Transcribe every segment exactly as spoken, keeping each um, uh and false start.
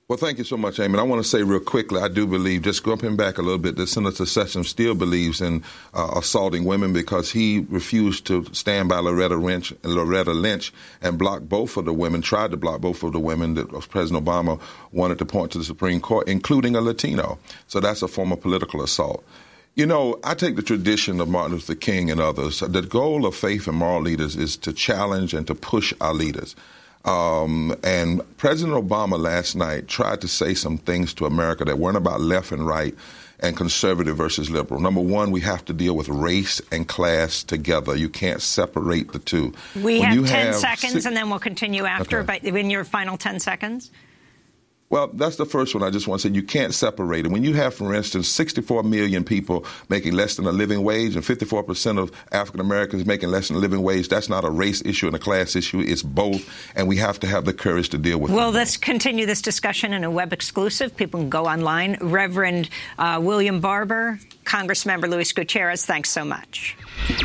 Well, thank you so much, Amy. I want to say real quickly, I do believe, just jumping back a little bit, that Senator Sessions still believes in uh, assaulting women because he refused to stand by Loretta Lynch, Loretta Lynch and block both of the women, tried to block both of the women that President Obama wanted to point to the Supreme Court, including a Latino. So that's a form of political assault. You know, I take the tradition of Martin Luther King and others. The goal of faith and moral leaders is to challenge and to push our leaders. Um, and President Obama last night tried to say some things to America that weren't about left and right and conservative versus liberal. Number one, we have to deal with race and class together. You can't separate the two. We when have you ten have seconds, six, and then we'll continue after. Okay. But in your final ten seconds. Well, that's the first one I just want to say. You can't separate it. When you have, for instance, sixty-four million people making less than a living wage and fifty-four percent of African Americans making less than a living wage, that's not a race issue and a class issue. It's both, and we have to have the courage to deal with it. Well, let's continue this discussion in a web exclusive. People can go online. Reverend uh, William Barber, Congressmember Luis Gutierrez, thanks so much.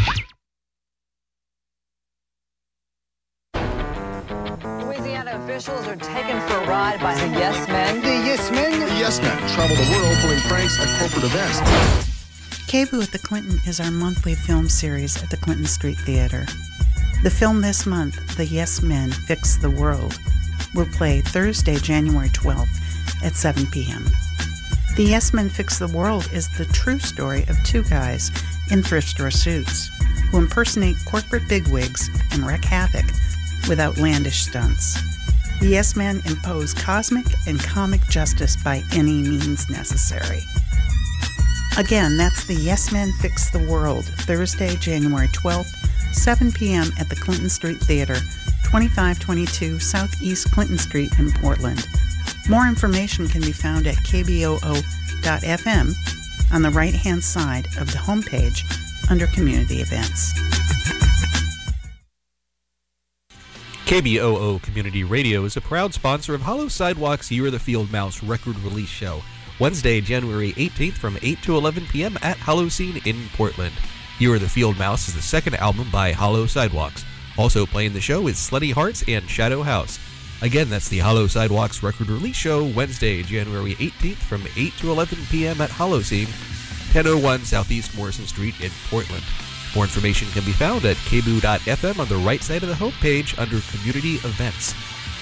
Officials are taken for a ride by the Yes Men. The Yes Men? The Yes Men travel the world pulling pranks at corporate events. K B O O at the Clinton is our monthly film series at the Clinton Street Theater. The film this month, The Yes Men Fix the World, will play Thursday, January twelfth at seven p.m. The Yes Men Fix the World is the true story of two guys in thrift store suits who impersonate corporate bigwigs and wreak havoc with outlandish stunts. The Yes Men impose cosmic and comic justice by any means necessary. Again, that's The Yes Men Fix the World, Thursday, January twelfth, seven p.m. at the Clinton Street Theater, twenty-five twenty-two Southeast Clinton Street in Portland. More information can be found at k b o o dot f m on the right-hand side of the homepage under Community Events. K B O O Community Radio is a proud sponsor of Hollow Sidewalk's Year of the Field Mouse record release show, Wednesday, January eighteenth from eight to eleven p.m. at Holocene in Portland. Year of the Field Mouse is the second album by Hollow Sidewalks. Also playing the show is Slutty Hearts and Shadow House. Again, that's the Hollow Sidewalks record release show, Wednesday, January eighteenth from eight to eleven p.m. at Holocene, ten oh one Southeast Morrison Street in Portland. More information can be found at k b o o dot f m on the right side of the homepage under Community Events.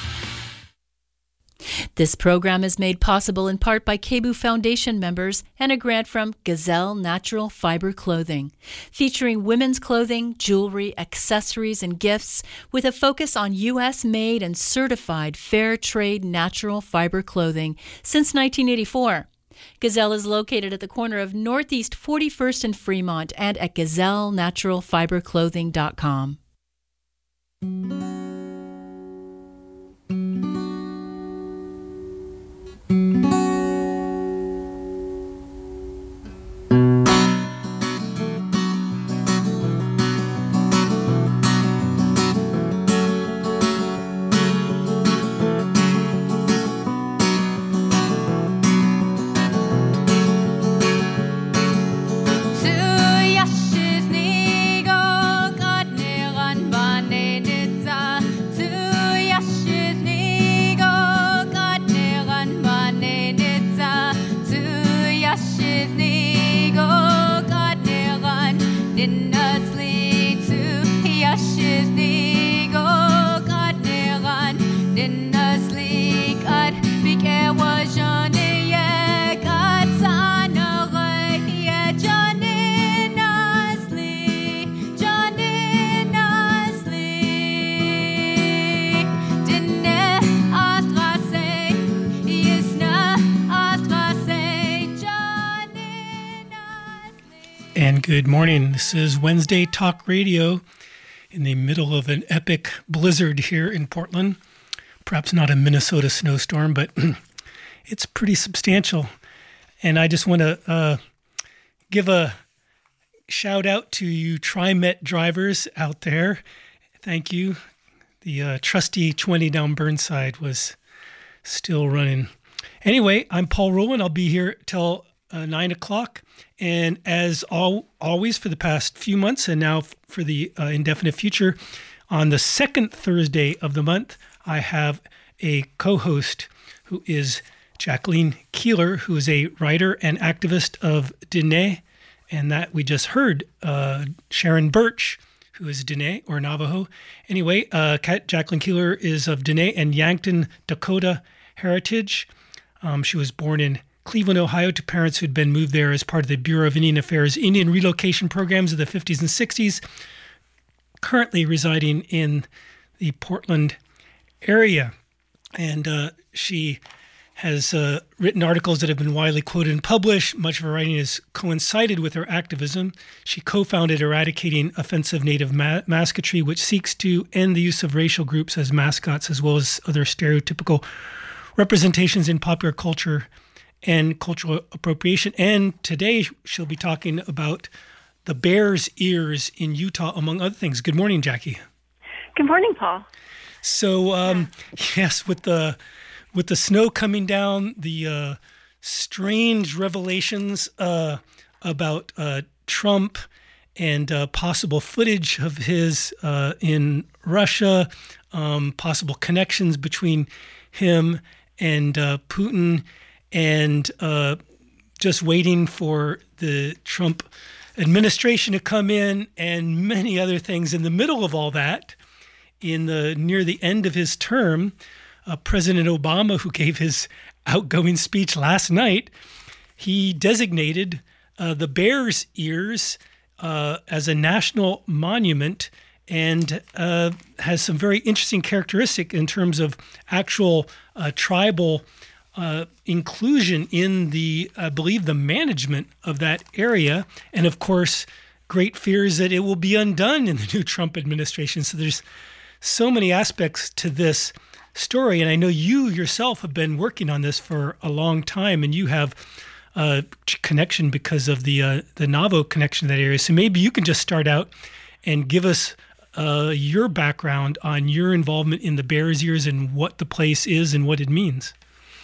This program is made possible in part by K B O O Foundation members and a grant from Gazelle Natural Fiber Clothing, featuring women's clothing, jewelry, accessories, and gifts with a focus on U S-made and certified fair trade natural fiber clothing since nineteen eighty-four. Gazelle is located at the corner of Northeast forty-first and Fremont and at gazelle natural fiber clothing dot com. And good morning. This is Wednesday Talk Radio in the middle of an epic blizzard here in Portland. Perhaps not a Minnesota snowstorm, but it's pretty substantial. And I just want to uh, give a shout out to you TriMet drivers out there. Thank you. The uh, trusty twenty down Burnside was still running. Anyway, I'm Paul Rowland. I'll be here till uh, nine o'clock. And as all, always for the past few months and now f- for the uh, indefinite future, on the second Thursday of the month, I have a co-host who is Jacqueline Keeler, who is a writer and activist of Diné, and that we just heard uh, Sharon Birch, who is Diné or Navajo. Anyway, uh, Jacqueline Keeler is of Diné and Yankton, Dakota heritage. Um, she was born in Cleveland, Ohio, to parents who'd been moved there as part of the Bureau of Indian Affairs Indian relocation programs of the fifties and sixties, currently residing in the Portland area. And uh, she has uh, written articles that have been widely quoted and published. Much of her writing has coincided with her activism. She co-founded Eradicating Offensive Native Ma- Mascotry, which seeks to end the use of racial groups as mascots, as well as other stereotypical representations in popular culture and cultural appropriation. And today she'll be talking about the Bears Ears in Utah, among other things. Good morning, Jackie. Good morning, Paul. So, um, yes, with the with the snow coming down, the uh, strange revelations uh, about uh, Trump and uh, possible footage of his uh, in Russia, um, possible connections between him and uh, Putin, and uh, just waiting for the Trump administration to come in, and many other things. In the middle of all that, in the near the end of his term, uh, President Obama, who gave his outgoing speech last night, he designated uh, the Bears Ears uh, as a national monument, and uh, has some very interesting characteristic in terms of actual uh, tribal uh, inclusion in the, I believe, the management of that area. And of course, great fears that it will be undone in the new Trump administration. So there's so many aspects to this story. And I know you yourself have been working on this for a long time, and you have a connection because of the uh, the Navajo connection to that area. So maybe you can just start out and give us uh, your background on your involvement in the Bears Ears and what the place is and what it means.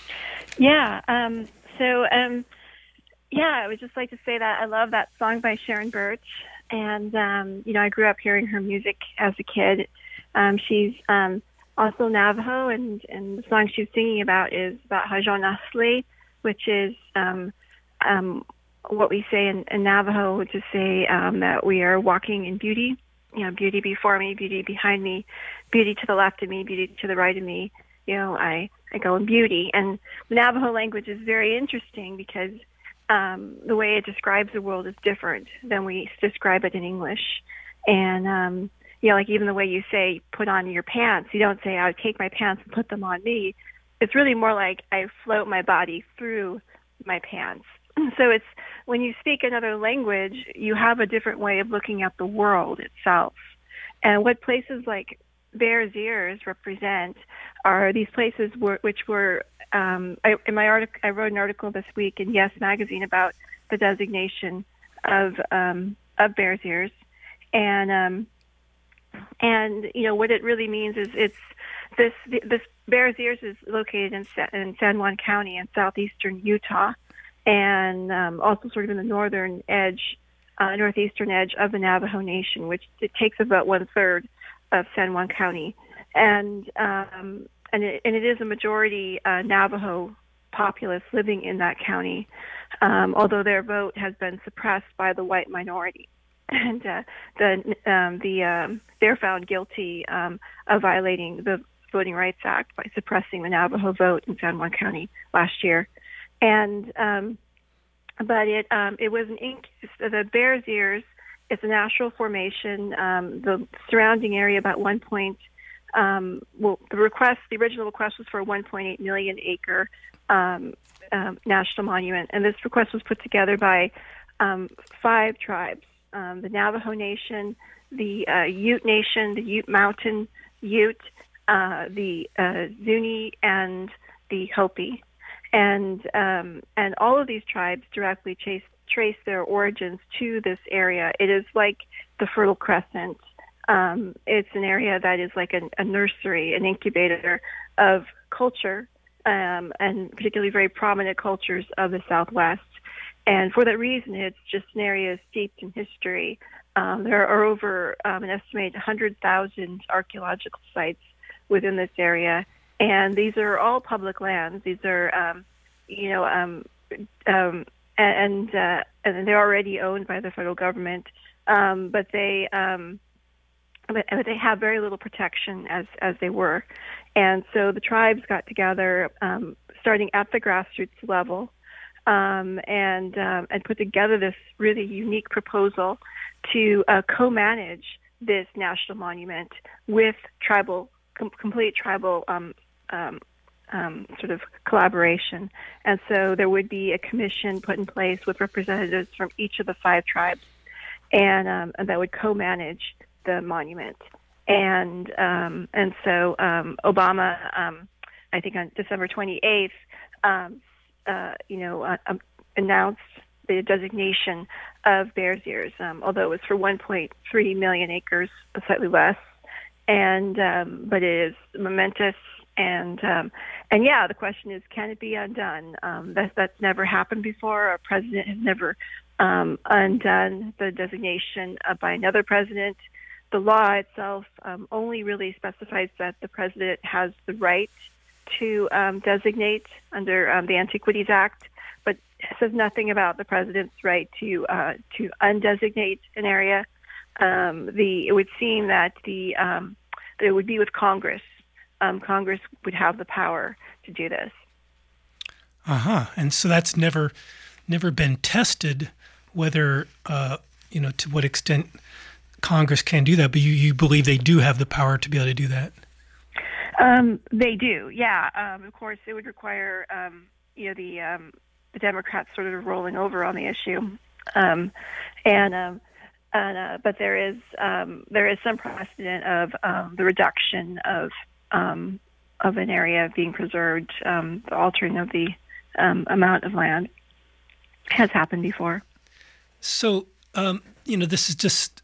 Yeah. Um, so, um, yeah, I would just like to say that I love that song by Sharon Birch. And, um, you know, I grew up hearing her music as a kid. Um, she's um, also Navajo, and, and the song she's singing about is about Hajonasli, which is um, um, what we say in, in Navajo to say um, that we are walking in beauty. You know, beauty before me, beauty behind me, beauty to the left of me, beauty to the right of me. You know, I, I go in beauty. And the Navajo language is very interesting because um, the way it describes the world is different than we describe it in English. And, um, you know, like even the way you say, put on your pants, you don't say, I would take my pants and put them on me. It's really more like I float my body through my pants. So it's when you speak another language, you have a different way of looking at the world itself. And what places like Bears Ears represent are these places where, which were, um, I, in my article, I wrote an article this week in Yes Magazine about the designation of um, of Bears Ears, and um, and you know what it really means is it's this this Bears Ears is located in in San Juan County in southeastern Utah, and um, also sort of in the northern edge, uh, northeastern edge of the Navajo Nation, which it takes about one third of San Juan County, and um, and it, and it is a majority uh, Navajo populace living in that county, um, although their vote has been suppressed by the white minority, and uh, the um, the um, they're found guilty um, of violating the Voting Rights Act by suppressing the Navajo vote in San Juan County last year, and um, but it um, it was an ink the Bears Ears. It's a natural formation. Um, the surrounding area, about one point, um, well, the request, the original request was for a one point eight million acre um, um, national monument, and this request was put together by um, five tribes: um, the Navajo Nation, the uh, Ute Nation, the Ute Mountain Ute, uh, the uh, Zuni, and the Hopi, and um, and all of these tribes directly chased. trace their origins to this area. It is like the Fertile Crescent. Um, it's an area that is like an, a nursery, an incubator of culture, um, and particularly very prominent cultures of the Southwest. And for that reason, it's just an area steeped in history. Um, there are over um, an estimated one hundred thousand archaeological sites within this area. and these are all public lands. These are, um, you know, um, um, and uh, and they're already owned by the federal government, um, but they um, but, but they have very little protection as as they were, and so the tribes got together, um, starting at the grassroots level, um, and um, and put together this really unique proposal to uh, co-manage this national monument with tribal, com- complete tribal um, um, um, sort of collaboration. And so there would be a commission put in place with representatives from each of the five tribes, and, um, and that would co-manage the monument. And um, and so um, Obama, um, I think on December twenty-eighth, um, uh, you know, uh, um, announced the designation of Bears Ears, um, although it was for one point three million acres, slightly less, and um, but it is momentous. And um, and yeah, the question is, can it be undone? Um, that, that's never happened before. Our president has never um, undone the designation uh, by another president. The law itself um, only really specifies that the president has the right to um, designate under um, the Antiquities Act, but says nothing about the president's right to uh, to undesignate an area. Um, the it would seem that the um, that it would be with Congress. Um, Congress would have the power to do this. Uh huh. And so that's never never been tested, whether uh, you know to what extent Congress can do that. But you, you believe they do have the power to be able to do that? Um, they do. Yeah. Um, of course, it would require um, you know the um, the Democrats sort of rolling over on the issue, um, and. Um, And, uh, but there is um, there is some precedent of um, the reduction of um, of an area being preserved, um, the altering of the um, amount of land has happened before. So um, you know, this is just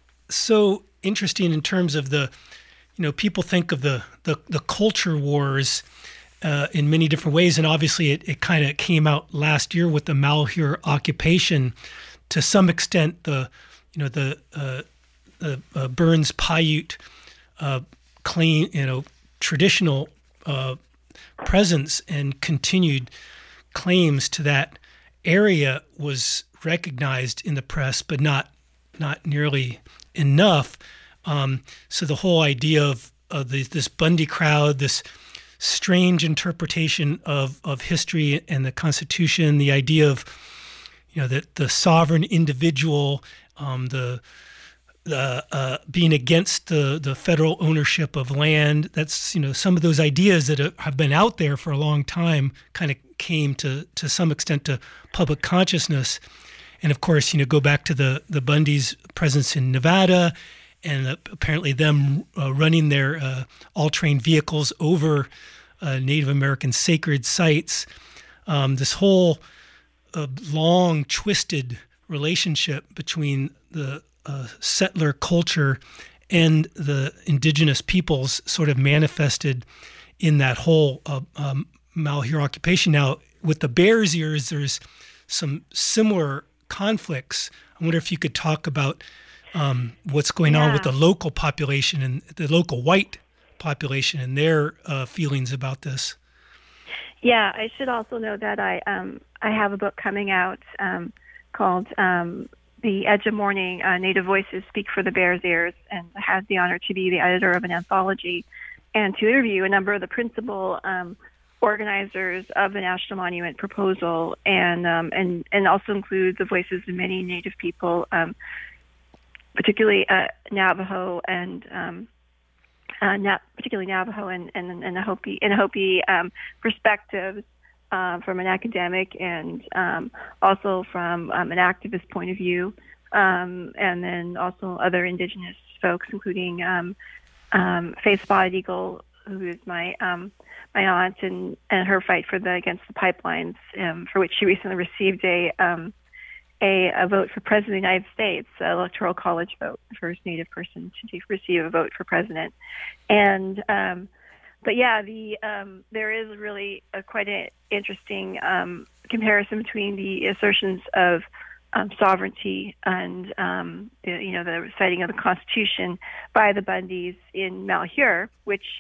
so interesting in terms of the, you know, people think of the the, the culture wars uh, in many different ways, and obviously it, it kind of came out last year with the Malheur occupation. To some extent, the you know, the uh, the uh, Burns Paiute uh, claim, you know, traditional uh, presence and continued claims to that area was recognized in the press, but not not nearly enough. Um, so the whole idea of, of the, this Bundy crowd, this strange interpretation of, of history and the Constitution, the idea of, you know, that the sovereign individual, Um, the the uh, being against the, the federal ownership of land. That's, you know, some of those ideas that have been out there for a long time kind of came to to some extent to public consciousness. And of course, you know, go back to the, the Bundys' presence in Nevada and uh, apparently them uh, running their uh, all-terrain vehicles over uh, Native American sacred sites. Um, this whole uh, long, twisted relationship between the uh, settler culture and the indigenous peoples sort of manifested in that whole uh, um, Malheur occupation. Now, with the Bears Ears, there's some similar conflicts. I wonder if you could talk about um, what's going yeah. on with the local population and the local white population and their uh, feelings about this. Yeah, I should also note that I um, I have a book coming out um, called um, The Edge of Morning, uh, Native Voices Speak for the Bears Ears, and I had the honor to be the editor of an anthology and to interview a number of the principal um, organizers of the National Monument proposal, and um, and, and also include the voices of many Native people, um, particularly uh, Navajo and um, uh, Na- particularly Navajo and and, and the Hopi, and Hopi um, perspectives. Uh, from an academic and um, also from um, an activist point of view, um, and then also other indigenous folks, including um, um, Faith Spotted Eagle, who is my um, my aunt, and, and her fight for the against the pipelines, um, for which she recently received a um, a, a vote for president of the United States, an electoral college vote, the first Native person to receive a vote for president, and um, But yeah, the um, there is really a, quite an interesting um, comparison between the assertions of um, sovereignty and um, the, you know the reciting of the Constitution by the Bundys in Malheur, which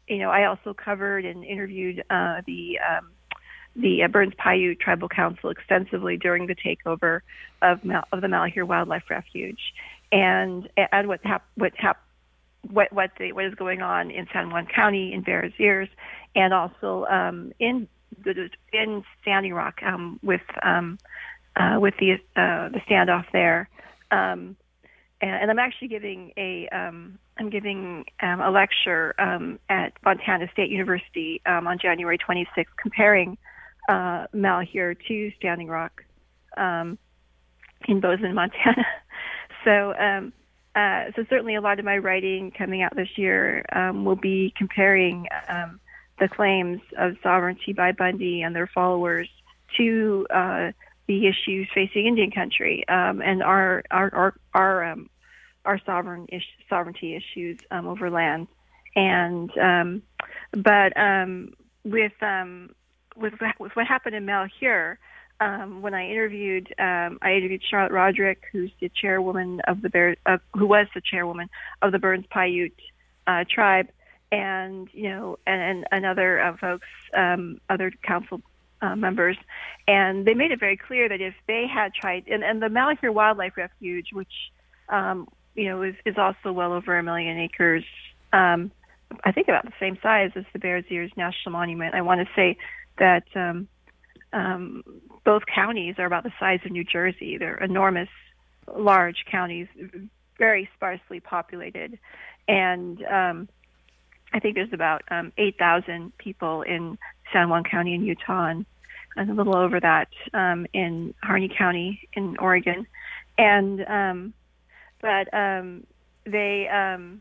you know, I also covered and interviewed uh, the um, the uh, Burns Paiute Tribal Council extensively during the takeover of Mal- of the Malheur Wildlife Refuge, and and what hap- what hap- what what the, what is going on in San Juan County in Bears Ears, and also um, in in Standing Rock um, with um, uh, with the uh, the standoff there. Um, and, and I'm actually giving a um, I'm giving um, a lecture um, at Montana State University um, on January twenty-sixth, comparing uh, Malheur to Standing Rock um, in Bozeman, Montana. so, um, uh, so certainly a lot of my writing coming out this year um, will be comparing um, the claims of sovereignty by Bundy and their followers to uh, the issues facing Indian country um, and our our our our, um, our sovereign is- sovereignty issues um, over land. And um, but um, with um, with with what happened in Malheur, um, when I interviewed um, I interviewed Charlotte Roderick, who's the chairwoman of the Bear, uh, who was the chairwoman of the Burns Paiute uh, tribe, and you know, and, and, and other uh, folks, um, other council uh, members, and they made it very clear that if they had tried, and, and the Malheur Wildlife Refuge, which um, you know is, is also well over a million acres, um, I think about the same size as the Bears Ears National Monument. I want to say that um, um, both counties are about the size of New Jersey. They're enormous, large counties, very sparsely populated, and um, I think there's about um, eight thousand people in San Juan County in Utah, and, and a little over that um, in Harney County in Oregon. And um, but um, they, um,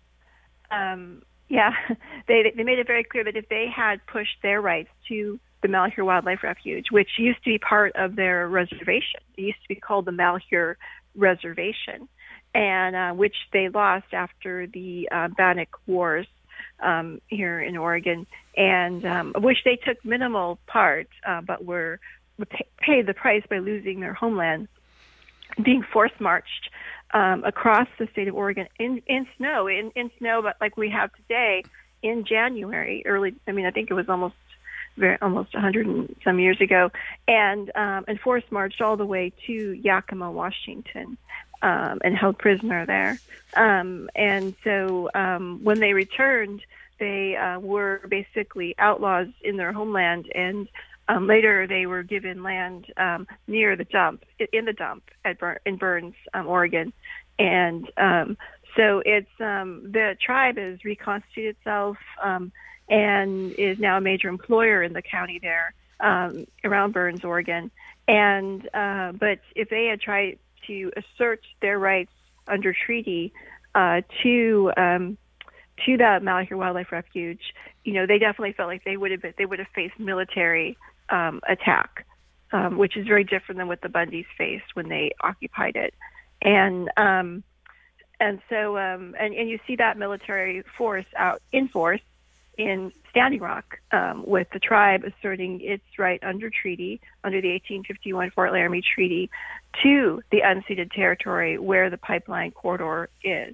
um, yeah, they they made it very clear that if they had pushed their rights to the Malheur Wildlife Refuge, which used to be part of their reservation, it used to be called the Malheur Reservation, and uh, which they lost after the uh, Bannock Wars. Um, here in Oregon, and um, of which they took minimal part, uh, but were pay, paid the price by losing their homeland, being force-marched um, across the state of Oregon in, in snow, in, in snow, but like we have today in January, early, I mean, I think it was almost very, almost one hundred and some years ago, and, um, and force-marched all the way to Yakima, Washington. Um, and held prisoner there. Um, and so um, when they returned, they uh, were basically outlaws in their homeland, and um, later they were given land um, near the dump, in the dump at Bur- in Burns, um, Oregon. And um, so it's um, the tribe has reconstituted itself um, and is now a major employer in the county there um, around Burns, Oregon. And uh, but if they had tried to assert their rights under treaty uh, to um, to the Malheur Wildlife Refuge, you know, they definitely felt like they would have been, they would have faced military um, attack, um, which is very different than what the Bundys faced when they occupied it, and um, and so um, and and you see that military force out in force in Standing Rock, um, with the tribe asserting its right under treaty, under the eighteen fifty-one Fort Laramie Treaty, to the unceded territory where the pipeline corridor is.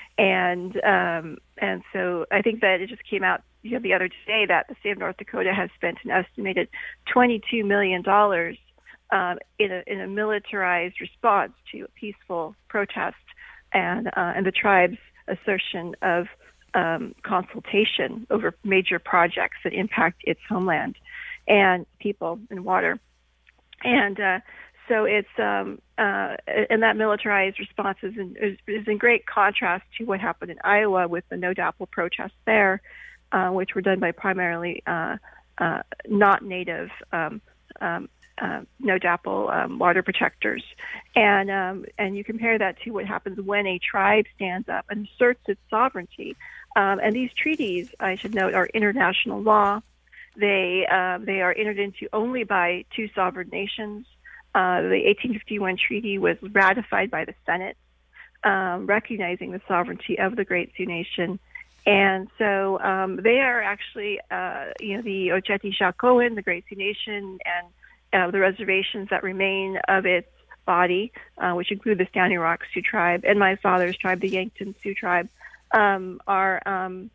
And um, and so I think that it just came out, you know, the other day that the state of North Dakota has spent an estimated twenty-two million dollars um, in a in a militarized response to a peaceful protest and uh, and the tribe's assertion of Um, consultation over major projects that impact its homeland and people and water. And uh, so it's, um, uh, and that militarized response is in, is, is in great contrast to what happened in Iowa with the No DAPL protests there, uh, which were done by primarily uh, uh, not native um, um, uh, No DAPL um, water protectors. And, um, and you compare that to what happens when a tribe stands up and asserts its sovereignty. Um, and these treaties, I should note, are international law. They uh, they are entered into only by two sovereign nations. Uh, the eighteen fifty-one treaty was ratified by the Senate, um, recognizing the sovereignty of the Great Sioux Nation. And so um, they are actually, uh, you know, the Oceti-Sakowin, the Great Sioux Nation, and uh, the reservations that remain of its body, uh, which include the Standing Rock Sioux tribe and my father's tribe, the Yankton Sioux tribe. Um, are um,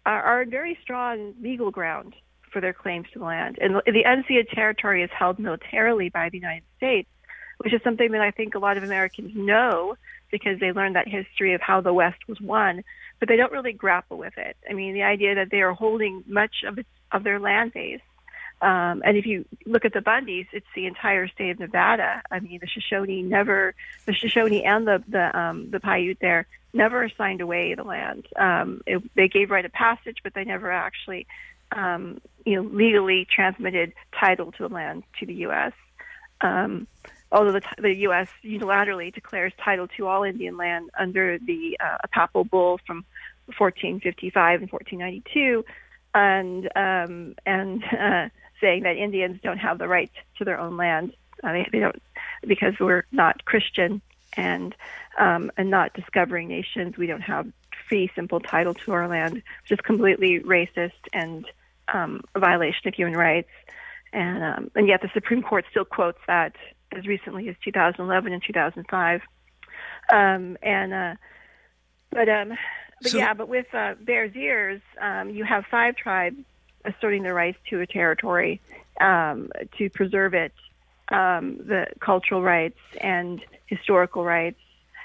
are, are very strong legal ground for their claims to the land. And the unceded territory is held militarily by the United States, which is something that I think a lot of Americans know because they learned that history of how the West was won, but they don't really grapple with it. I mean, the idea that they are holding much of its, of their land base. Um, and if you look at the Bundys, it's the entire state of Nevada. I mean, the Shoshone never, the Shoshone and the the, um, the Paiute there never signed away the land. Um, it, they gave right of passage, but they never actually, um, you know, legally transmitted title to the land to the U S Um, although the, the U S unilaterally declares title to all Indian land under the uh, Papal Bull from fourteen fifty-five and fourteen ninety-two, and um, and uh, saying that Indians don't have the right to their own land. Uh, they, they don't, because we're not Christian and um, and not discovering nations. We don't have free, simple title to our land, which is completely racist and um, a violation of human rights. And um, and yet the Supreme Court still quotes that as recently as two thousand eleven and two thousand five. Um, and uh, but um, but so, yeah, but with uh, Bears Ears, um, you have five tribes asserting their rights to a territory um, to preserve it, um, the cultural rights and historical rights,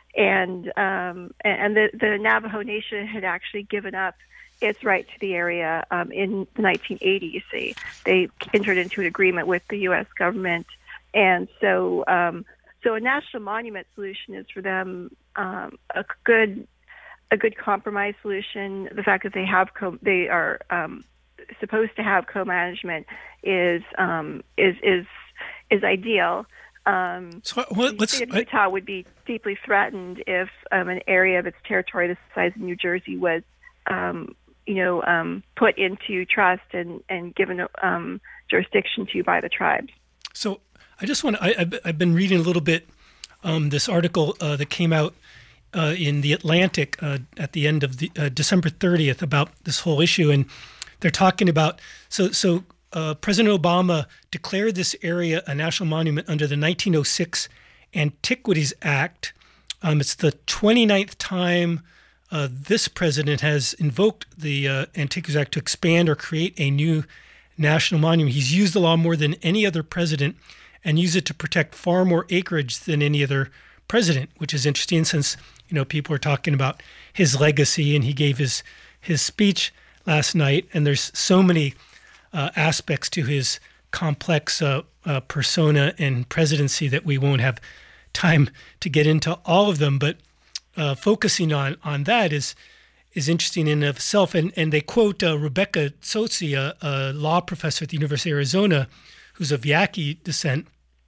and um, and the, the Navajo Nation had actually given up its right to the area um, in the nineteen eighties. They, they entered into an agreement with the U S government, and so um, so a national monument solution is for them um, a good a good compromise solution. The fact that they have co- they are um, supposed to have co-management is um, is is is ideal. Um, so what, let's, the state of Utah I, would be deeply threatened if um, an area of its territory the size of New Jersey was um, you know, um, put into trust and, and given um, jurisdiction to by the tribes. So I just want to, I, I've, I've been reading a little bit um, this article uh, that came out uh, in The Atlantic uh, at the end of the uh, December thirtieth about this whole issue. And they're talking about, so, so uh, President Obama declared this area a national monument under the nineteen oh six Antiquities Act. Um, it's the twenty-ninth time Uh, this president has invoked the uh, Antiquities Act to expand or create a new national monument. He's used the law more than any other president and used it to protect far more acreage than any other president, which is interesting since, you know, people are talking about his legacy, and he gave his his speech last night, and there's so many uh, aspects to his complex uh, uh, persona and presidency that we won't have time to get into all of them, but Uh, focusing on on that is is interesting in of itself. And and they quote uh, Rebecca Tsotsi, a, a law professor at the University of Arizona, who's of Yaqui descent,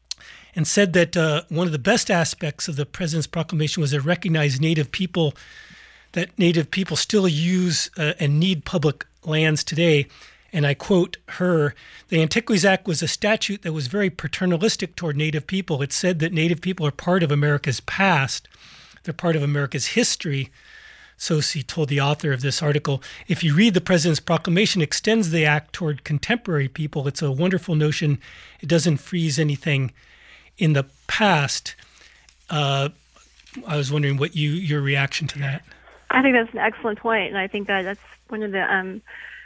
and said that uh, one of the best aspects of the president's proclamation was to recognize Native people, that Native people still use uh, and need public lands today. And I quote her, "The Antiquities Act was a statute that was very paternalistic toward Native people. It said that Native people are part of America's past. They're part of America's history." Tsotsi told the author of this article, "If you read the president's proclamation, it extends the act toward contemporary people. It's a wonderful notion. It doesn't freeze anything in the past." Uh, I was wondering what you your reaction to that. I think that's an excellent point, and I think that that's one of the um,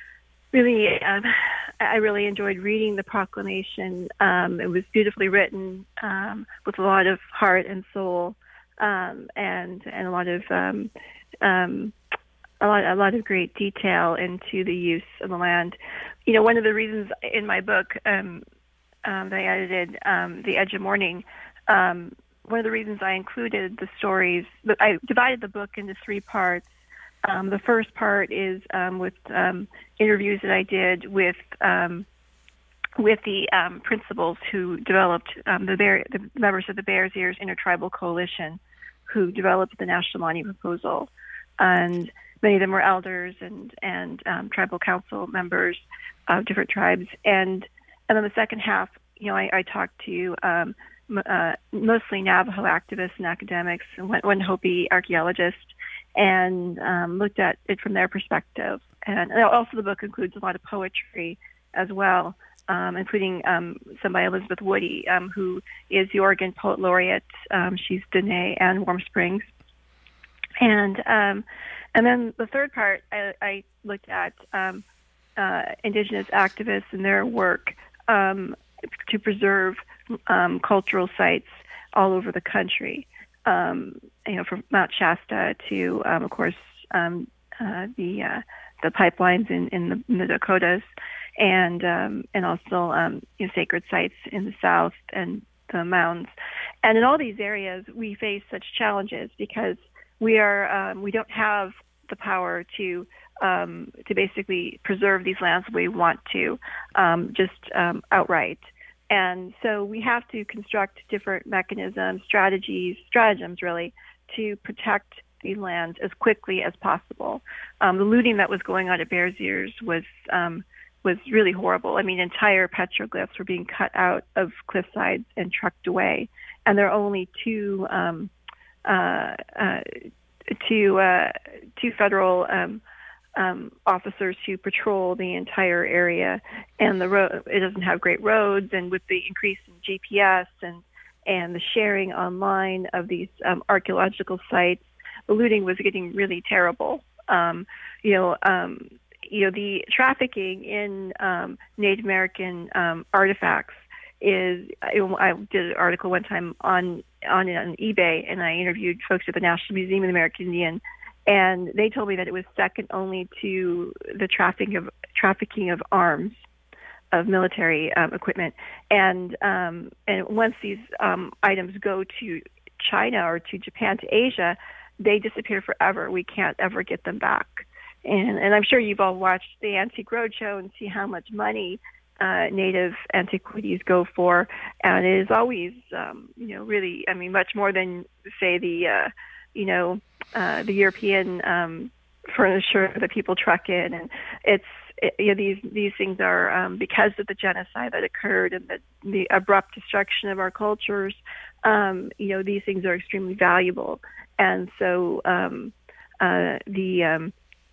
really. Um, I really enjoyed reading the proclamation. Um, it was beautifully written um, with a lot of heart and soul. Um, and and a lot of um, um, a lot a lot of great detail into the use of the land. You know, one of the reasons in my book um, um, that I edited, um, The Edge of Morning, um, one of the reasons I included the stories. I divided the book into three parts. Um, the first part is um, with um, interviews that I did with um, with the um, principals who developed um, the, Bear, the members of the Bears Ears Intertribal Coalition, who developed the National Monument proposal, and many of them were elders and and um, tribal council members of different tribes. And and then the second half, you know, I, I talked to um, uh, mostly Navajo activists and academics, and one, one Hopi archaeologist, and um, looked at it from their perspective. And also, the book includes a lot of poetry as well. Um, including um, some by Elizabeth Woody, um, who is the Oregon Poet Laureate. Um, she's Dene and Warm Springs. And um, and then the third part, I, I looked at um, uh, Indigenous activists and their work um, to preserve um, cultural sites all over the country. Um, you know, from Mount Shasta to, um, of course, um, uh, the uh, the pipelines in, in, the, in the Dakotas, and um, and also um, you know, sacred sites in the south and the mountains. And in all these areas, we face such challenges because we are um, we don't have the power to um, to basically preserve these lands the way we want to, um, just um, outright. And so we have to construct different mechanisms, strategies, stratagems really, to protect these lands as quickly as possible. Um, the looting that was going on at Bears Ears was um, was really horrible. I mean, entire petroglyphs were being cut out of cliff sides and trucked away, and there are only two um, uh, uh, two uh, two federal um, um, officers who patrol the entire area, and the road it doesn't have great roads, and with the increase in G P S and and the sharing online of these um, archaeological sites, the looting was getting really terrible. Um, you know, um, you know, the trafficking in um, Native American um, artifacts is. I did an article one time on on on eBay, and I interviewed folks at the National Museum of the American Indian, and they told me that it was second only to the trafficking of trafficking of arms, of military um, equipment, and um, and once these um, items go to China or to Japan, to Asia, they disappear forever. We can't ever get them back. And and I'm sure you've all watched the Antique Roadshow and see how much money uh, native antiquities go for, and it is always, um, you know, really, I mean, much more than say the, uh, you know, uh, the European um, furniture that people truck in, and it's. It, you know, these these things are um, because of the genocide that occurred and the, the abrupt destruction of our cultures. Um, you know, these things are extremely valuable, and so um, uh, the um,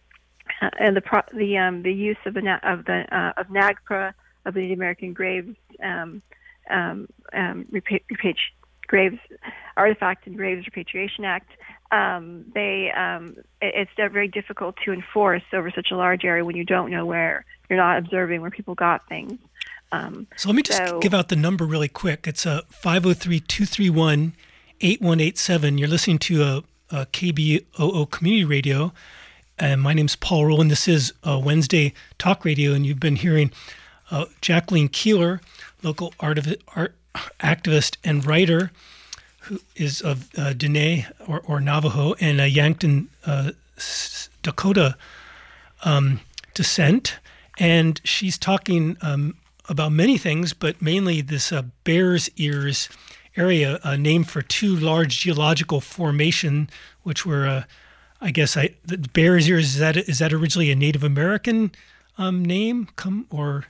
uh, and the pro- the um, the use of the na- of the uh, of NAGPRA, of the Native American Graves um, um, um, repatri- repatri- Graves Artifact and Graves Repatriation Act. Um, they um, it, it's very difficult to enforce over such a large area when you don't know where you're not observing where people got things. Um, so let me just so, give out the number really quick. It's a five oh three, two three one, eight one eight seven. You're listening to a, a K B O O Community Radio, and my name's Paul Rowland. This is a Wednesday Talk Radio, and you've been hearing uh, Jacqueline Keeler, local art, art activist and writer, who is of uh, Dene or, or Navajo and uh, Yankton, uh, Dakota um, descent. And she's talking um, about many things, but mainly this uh, Bears Ears area, uh, named for two large geological formation, which were, uh, I guess, I the Bears Ears, is that, is that originally a Native American um, name? Come or?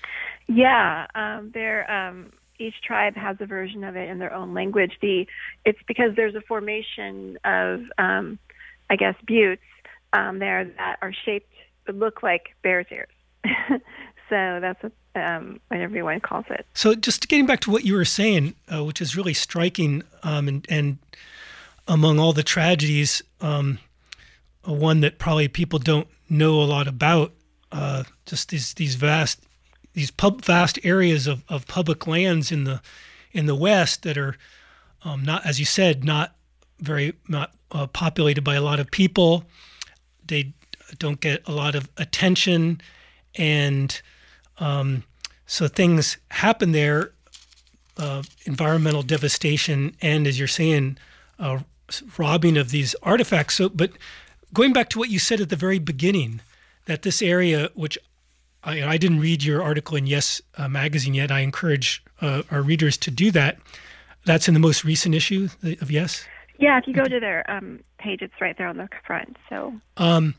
Yeah, um, they're... Um each tribe has a version of it in their own language. The it's because there's a formation of, um, I guess, buttes um, there that are shaped, that look like bear's ears. So that's what, um, what everyone calls it. So just getting back to what you were saying, uh, which is really striking, um, and, and among all the tragedies, um, one that probably people don't know a lot about, uh, just these these vast. These pub, vast areas of, of public lands in the in the West that are um, not, as you said, not very not uh, populated by a lot of people. They don't get a lot of attention, and um, so things happen there. Uh, environmental devastation, and as you're saying, uh, robbing of these artifacts. So, but going back to what you said at the very beginning, that this area, which I, I didn't read your article in Yes uh, magazine yet. I encourage uh, our readers to do that. That's in the most recent issue of Yes? Yeah, if you go to their um, page, it's right there on the front. So, um,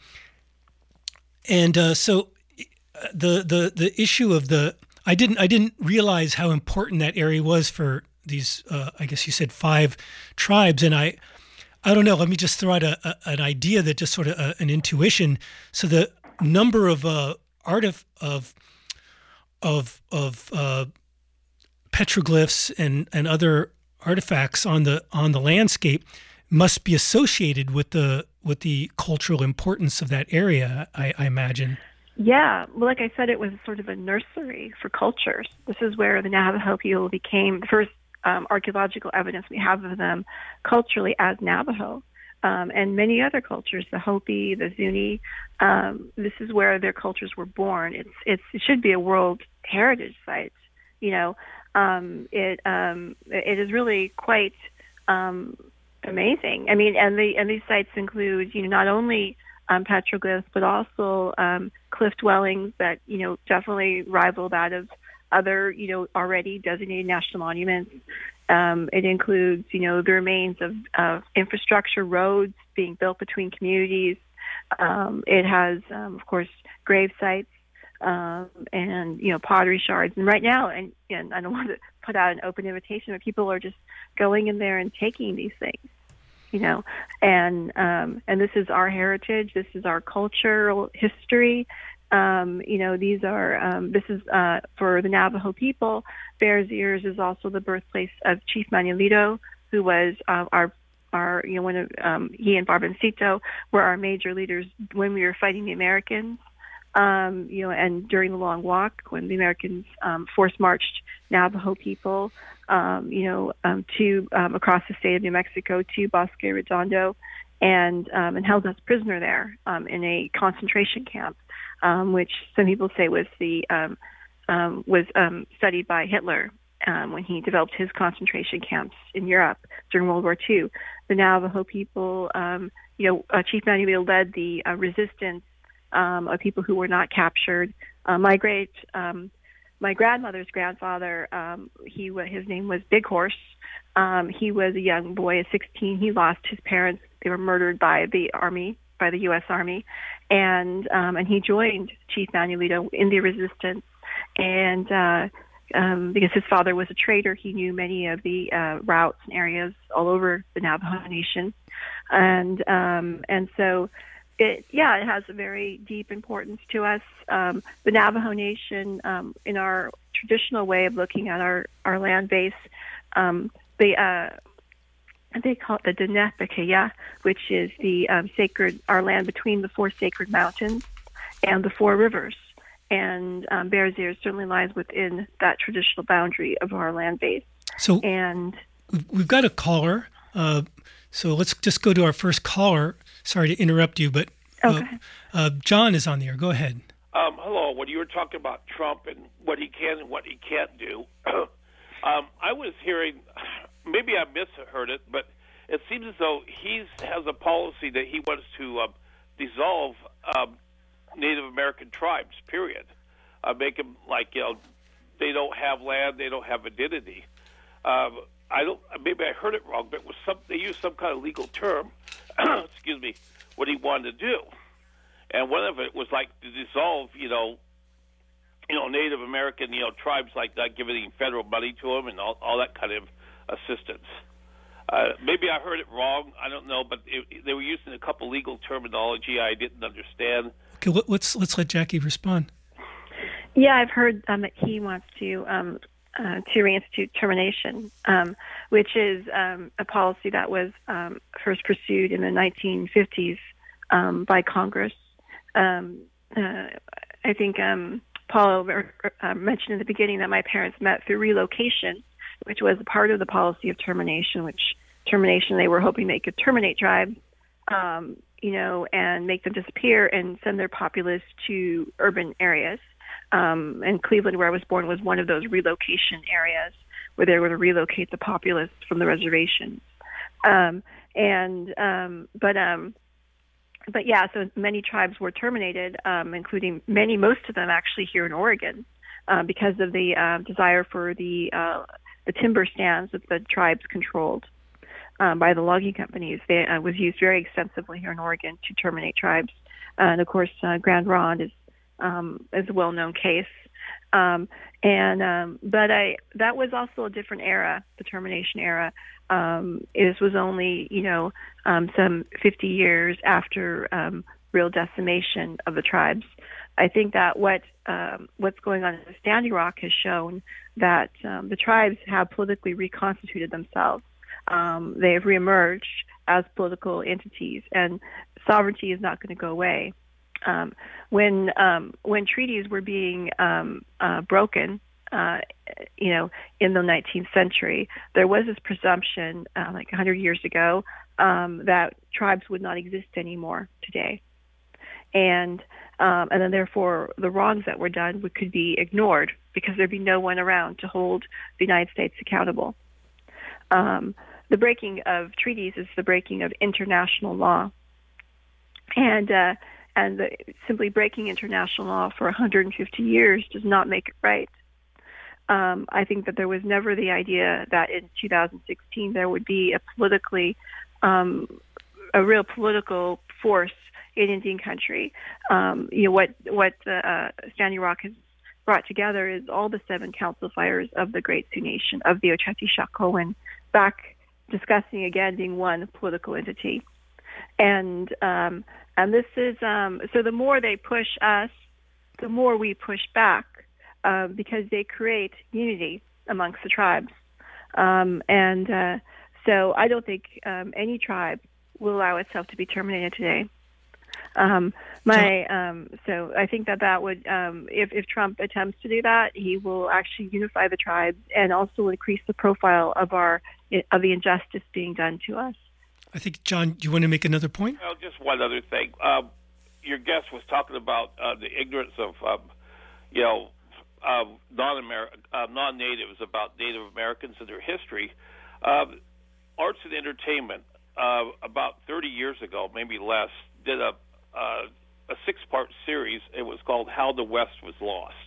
and uh, so the the the issue of the I didn't I didn't realize how important that area was for these. Uh, I guess you said five tribes, and I I don't know. Let me just throw out a, a, an idea that just sort of uh, an intuition. So the number of uh, art of of of, of uh, petroglyphs and, and other artifacts on the on the landscape must be associated with the with the cultural importance of that area, I, I imagine. Yeah, well, like I said, it was sort of a nursery for cultures. This is where the Navajo people became the first um, archaeological evidence we have of them culturally as Navajo. Um, and many other cultures, the Hopi, the Zuni, um, this is where their cultures were born. It's, it's, it should be a World Heritage Site. You know, um, it um, it is really quite um, amazing. I mean, and the and these sites include, you know, not only um, petroglyphs, but also um, cliff dwellings that, you know, definitely rival that of other, you know, already designated national monuments. Um, it includes, you know, the remains of, of infrastructure, roads being built between communities. Um, it has, um, of course, grave sites um, and, you know, pottery shards. And right now, and, and I don't want to put out an open invitation, but people are just going in there and taking these things, you know. And um, and this is our heritage. This is our cultural history. Um, you know, these are, um, this is uh, for the Navajo people. Bears Ears is also the birthplace of Chief Manuelito, who was uh, our, our, you know, one of, um, he and Barboncito were our major leaders when we were fighting the Americans, um, you know, and during the Long Walk, when the Americans um, force-marched Navajo people, um, you know, um, to, um, across the state of New Mexico to Bosque Redondo, and, um, and held us prisoner there um, in a concentration camp. Um, which some people say was the um, um, was um, studied by Hitler um, when he developed his concentration camps in Europe during World War Two. The Navajo people, um, you know, uh, Chief Manuel led the uh, resistance um, of people who were not captured. Uh, my great, um, my grandmother's grandfather, um, he his name was Big Horse. Um, he was a young boy at sixteen. He lost his parents. They were murdered by the army. by the U S Army, and um, and he joined Chief Manuelito in the resistance, and uh, um, because his father was a trader, he knew many of the uh, routes and areas all over the Navajo Nation, and um, and so it yeah it has a very deep importance to us. Um, the Navajo Nation, um, in our traditional way of looking at our our land base, um, they uh, they call it the Denepikaya, which is the um, sacred, our land between the four sacred mountains and the four rivers. And um, Bears Ears certainly lies within that traditional boundary of our land base. So and we've got a caller. Uh, so let's just go to our first caller. Sorry to interrupt you, but uh, okay. uh, John is on the air. Go ahead. Um, hello. When you were talking about Trump and what he can and what he can't do, um, I was hearing... Maybe I misheard it, but it seems as though he has a policy that he wants to uh, dissolve um, Native American tribes, period. Uh, make them like, you know, they don't have land, they don't have identity. Um, I don't. Maybe I heard it wrong, but it was some, they used some kind of legal term, excuse me, what he wanted to do. And one of it was like to dissolve, you know, you know, Native American, you know, tribes, like not giving federal money to them and all, all that kind of assistance. Uh, maybe I heard it wrong. I don't know, but it, they were using a couple legal terminology I didn't understand. Okay, let's let's let Jackie respond. Yeah, I've heard um, that he wants to um, uh, to reinstitute termination, um, which is um, a policy that was um, first pursued in the nineteen fifties um, by Congress. Um, uh, I think um, Paul uh, mentioned in the beginning that my parents met through relocation, which was a part of the policy of termination, which termination, they were hoping they could terminate tribes, um, you know, and make them disappear and send their populace to urban areas. Um, and Cleveland, where I was born, was one of those relocation areas where they were going to relocate the populace from the reservations. Um, and, um, but, um, but yeah, so many tribes were terminated, um, including many, most of them actually here in Oregon, uh, because of the uh, desire for the uh, the timber stands that the tribes controlled um, by the logging companies. They uh, was used very extensively here in Oregon to terminate tribes. Uh, and of course, uh, Grand Ronde is um, is a well-known case. Um, and um, but I that was also a different era, the termination era. Um, this was only you know um, some fifty years after um, real decimation of the tribes. I think that what um, what's going on in Standing Rock has shown that um, the tribes have politically reconstituted themselves. Um, they have reemerged as political entities, and sovereignty is not going to go away. Um, when um, when treaties were being um, uh, broken, uh, you know, in the nineteenth century, there was this presumption, uh, like one hundred years ago, um, that tribes would not exist anymore today, and um, and then therefore the wrongs that were done would, could be ignored because there'd be no one around to hold the United States accountable. Um, the breaking of treaties is the breaking of international law, and uh, and the, simply breaking international law for one hundred fifty years does not make it right. Um, I think that there was never the idea that in two thousand sixteen there would be a politically, um, a real political force in Indian country. Um, you know, what what uh, Standing Rock has brought together is all the seven council fires of the Great Sioux Nation, of the Oceti Sakowin, back discussing again being one political entity. And um, and this is, um, so the more they push us, the more we push back, uh, because they create unity amongst the tribes. Um, and uh, so I don't think um, any tribe will allow itself to be terminated today. Um, my um, so I think that that would, um, if, if Trump attempts to do that, he will actually unify the tribes and also increase the profile of our of the injustice being done to us. I think, John, do you want to make another point? Well, just one other thing. Um, your guest was talking about uh, the ignorance of, um, you know, uh, non-Amer- uh, non-natives about Native Americans and their history. Um, Arts and Entertainment, uh, about thirty years ago, maybe less, did a uh, a six-part series. It was called How the West Was Lost.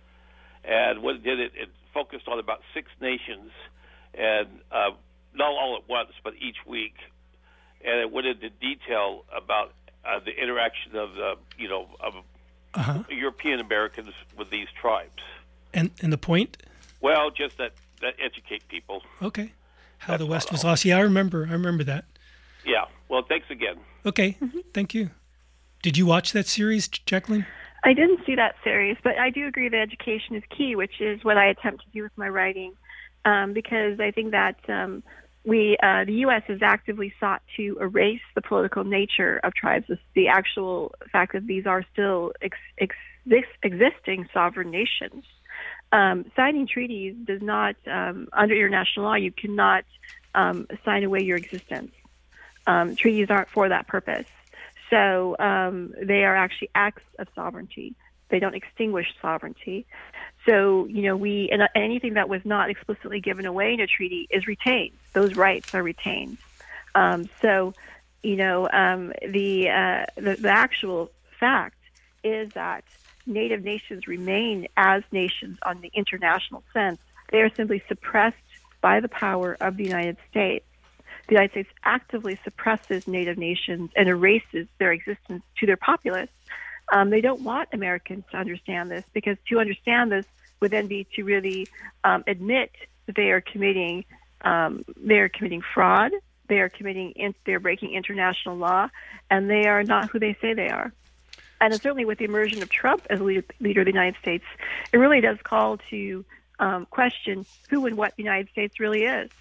And what it did, it, it focused on about six nations, and uh, not all at once, but each week. And it went into detail about uh, the interaction of the, you know, of uh-huh. European Americans with these tribes. And and the point? Well, just that, that educate people. Okay. How That's the West was lost. Yeah, I remember. I remember that. Yeah. Well, thanks again. Okay. Mm-hmm. Thank you. Did you watch that series, Jacqueline? I didn't see that series, but I do agree that education is key, which is what I attempt to do with my writing, um, because I think that um, we, uh, the U S has actively sought to erase the political nature of tribes, the actual fact that these are still ex- ex- existing sovereign nations. Um, signing treaties does not, um, under international law, you cannot um, sign away your existence. Um, treaties aren't for that purpose. So um, they are actually acts of sovereignty. They don't extinguish sovereignty. So, you know, we, and anything that was not explicitly given away in a treaty is retained. Those rights are retained. Um, so, you know, um, the, uh, the the actual fact is that Native nations remain as nations on the international sense. They are simply suppressed by the power of the United States. The United States actively suppresses Native nations and erases their existence to their populace. Um, they don't want Americans to understand this, because to understand this would then be to really um, admit that they are committing um, they are committing fraud, they are committing in, they are breaking international law, and they are not who they say they are. And certainly with the immersion of Trump as leader, leader of the United States, it really does call to um, question who and what the United States really is.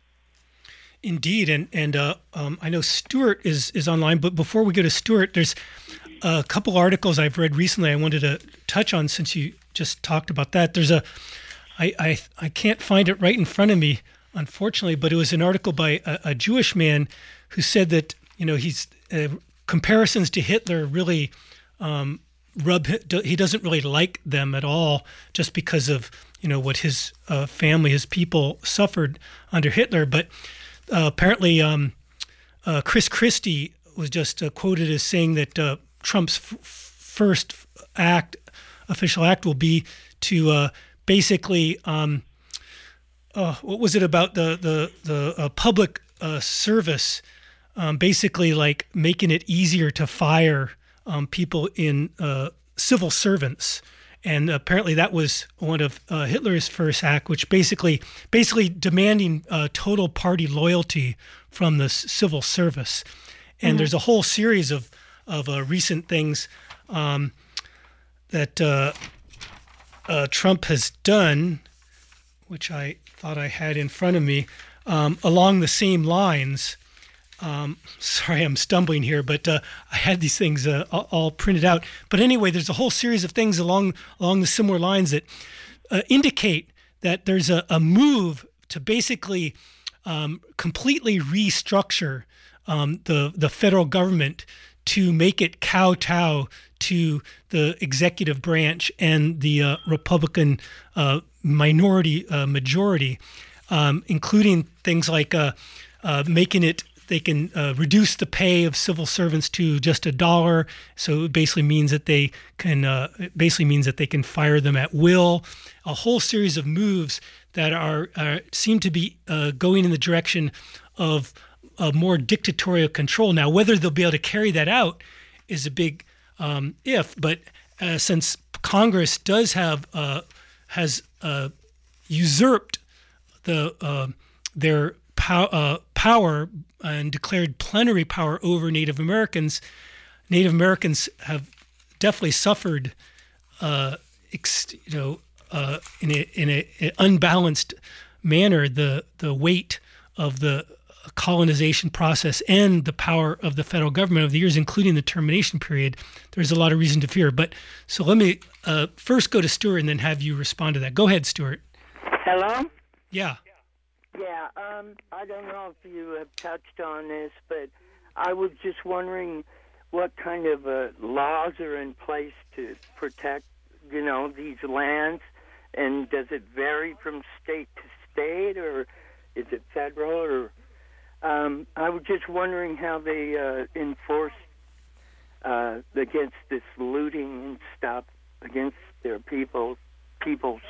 Indeed, and and uh, um, I know Stuart is, is online, but before we go to Stuart, there's a couple articles I've read recently I wanted to touch on since you just talked about that. There's a, I, I, I can't find it right in front of me, unfortunately, but it was an article by a, a Jewish man who said that, you know, he's uh, comparisons to Hitler really um, rub, he doesn't really like them at all just because of, you know, what his uh, family, his people suffered under Hitler, but Uh, apparently, um, uh, Chris Christie was just uh, quoted as saying that uh, Trump's f- first act, official act, will be to uh, basically, um, uh, what was it about the the the uh, public uh, service, um, basically like making it easier to fire um, people in uh, civil servants. And apparently that was one of uh, Hitler's first act, which basically basically demanding uh, total party loyalty from the s- civil service. And mm-hmm. there's a whole series of of uh, recent things um, that uh, uh, Trump has done, which I thought I had in front of me, um, along the same lines. Um, sorry, I'm stumbling here, but uh, I had these things uh, all printed out. But anyway, there's a whole series of things along along the similar lines that uh, indicate that there's a, a move to basically um, completely restructure um, the the federal government to make it kowtow to the executive branch and the uh, Republican uh, minority uh, majority, um, including things like uh, uh, making it. They can uh, reduce the pay of civil servants to just a dollar. So it basically means that they can uh, it basically means that they can fire them at will. A whole series of moves that are uh, seem to be uh, going in the direction of a more dictatorial control. Now, whether they'll be able to carry that out is a big um, if. But uh, since Congress does have uh, has uh, usurped the uh, their pow- uh, power. and declared plenary power over Native Americans, Native Americans have definitely suffered, uh, ex, you know, uh, in a in a, a unbalanced manner the the weight of the colonization process and the power of the federal government over the years, including the termination period. There's a lot of reason to fear. But so let me uh, first go to Stuart and then have you respond to that. Go ahead, Stuart. Hello? Yeah. Yeah, um, I don't know if you have touched on this, but I was just wondering what kind of uh, laws are in place to protect, you know, these lands, and does it vary from state to state, or is it federal? Or um, I was just wondering how they uh, enforce uh, against this looting and stuff against their people, peoples.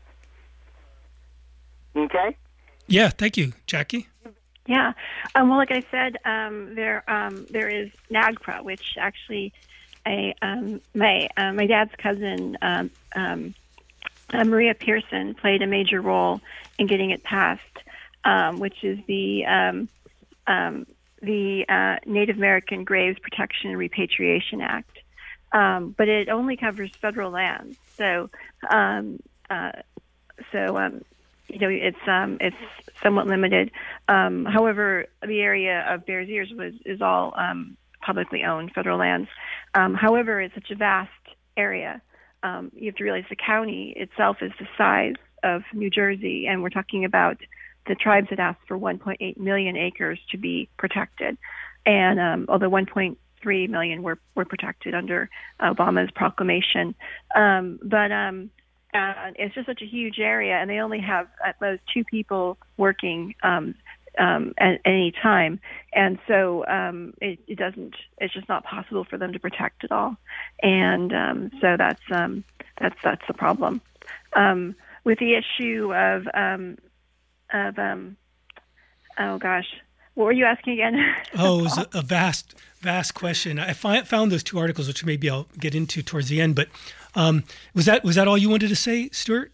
Okay. Yeah, thank you, Jackie. Yeah, um, well, like I said, um, there um, there is NAGPRA, which actually, a um, my uh, my dad's cousin um, um, uh, Maria Pearson played a major role in getting it passed, um, which is the um, um, the uh, Native American Graves Protection and Repatriation Act, um, but it only covers federal lands. So, um, uh, so. Um, You know, it's um, it's somewhat limited. Um, however, the area of Bears Ears was is all um, publicly owned federal lands. Um, however, it's such a vast area. Um, you have to realize the county itself is the size of New Jersey, and we're talking about the tribes that asked for one point eight million acres to be protected, and um, although one point three million were were protected under Obama's proclamation, um, but um, Uh, it's just such a huge area, and they only have at most two people working um, um, at any time, and so um, it, it doesn't. It's just not possible for them to protect it all, and um, so that's um, that's that's the problem. Um, with the issue of um, of um, oh gosh, what were you asking again? Oh, it was a, a vast, vast question. I find, found those two articles, which maybe I'll get into towards the end, but. Um, was that was that all you wanted to say, Stuart?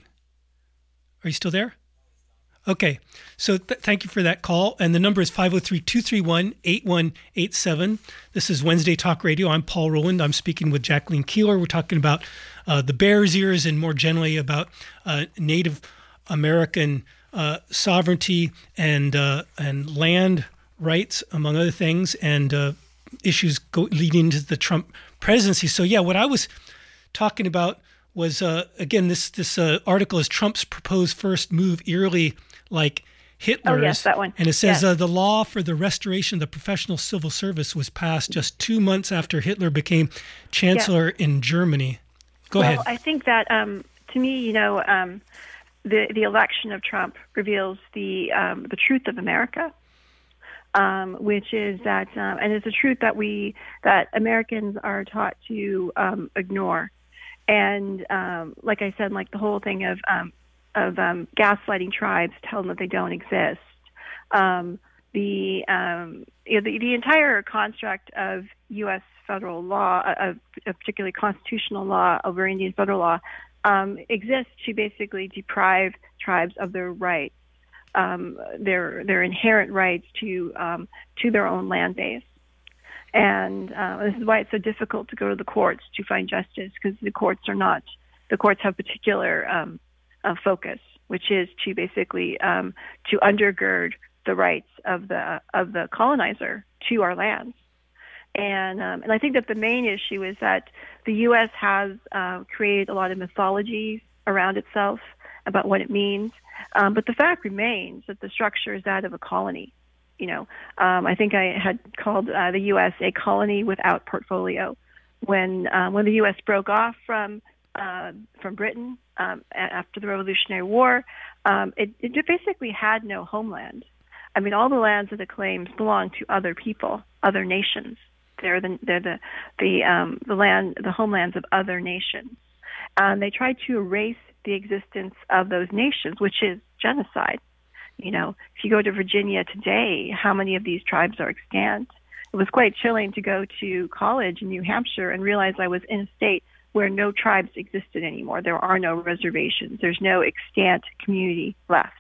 Are you still there? Okay. So th- thank you for that call. And the number is five oh three, two three one, eight one eight seven. This is Wednesday Talk Radio. I'm Paul Rowland. I'm speaking with Jacqueline Keeler. We're talking about uh, the Bears Ears and more generally about uh, Native American uh, sovereignty and uh, and land rights, among other things, and uh, issues go- leading into the Trump presidency. So yeah, what I was talking about was, uh, again, this this uh, article is Trump's proposed first move, eerily like Hitler's. Oh, yes, that one. And it says yes. uh, the law for the restoration of the professional civil service was passed just two months after Hitler became chancellor yeah. in Germany. Go well, ahead. I think that, um, to me, you know, um, the, the election of Trump reveals the, um, the truth of America. Um, which is that, um, and it's a truth that we, that Americans are taught to um, ignore. And um, like I said, like the whole thing of um, of um, gaslighting tribes, tell them that they don't exist. Um, the, um, you know, the the entire construct of U S federal law, of, of particularly constitutional law over Indian federal law, um, exists to basically deprive tribes of their rights. Um, their their inherent rights to um, to their own land base, and uh, this is why it's so difficult to go to the courts to find justice, because the courts are not the courts have particular um, uh, focus, which is to basically um, to undergird the rights of the of the colonizer to our lands. And um, and I think that the main issue is that the U S has uh, created a lot of mythology around itself about what it means. Um, but the fact remains that the structure is that of a colony. You know, um, I think I had called uh, the U S a colony without portfolio. When uh, when the U S broke off from uh, from Britain um, after the Revolutionary War, um, it, it basically had no homeland. I mean, all the lands that it claims belong to other people, other nations. They're the they're the the um, the land the homelands of other nations. Um, they tried to erase the existence of those nations, which is genocide. You know, if you go to Virginia today, how many of these tribes are extant? It was quite chilling to go to college in New Hampshire and realize I was in a state where no tribes existed anymore. There are no reservations. There's no extant community left.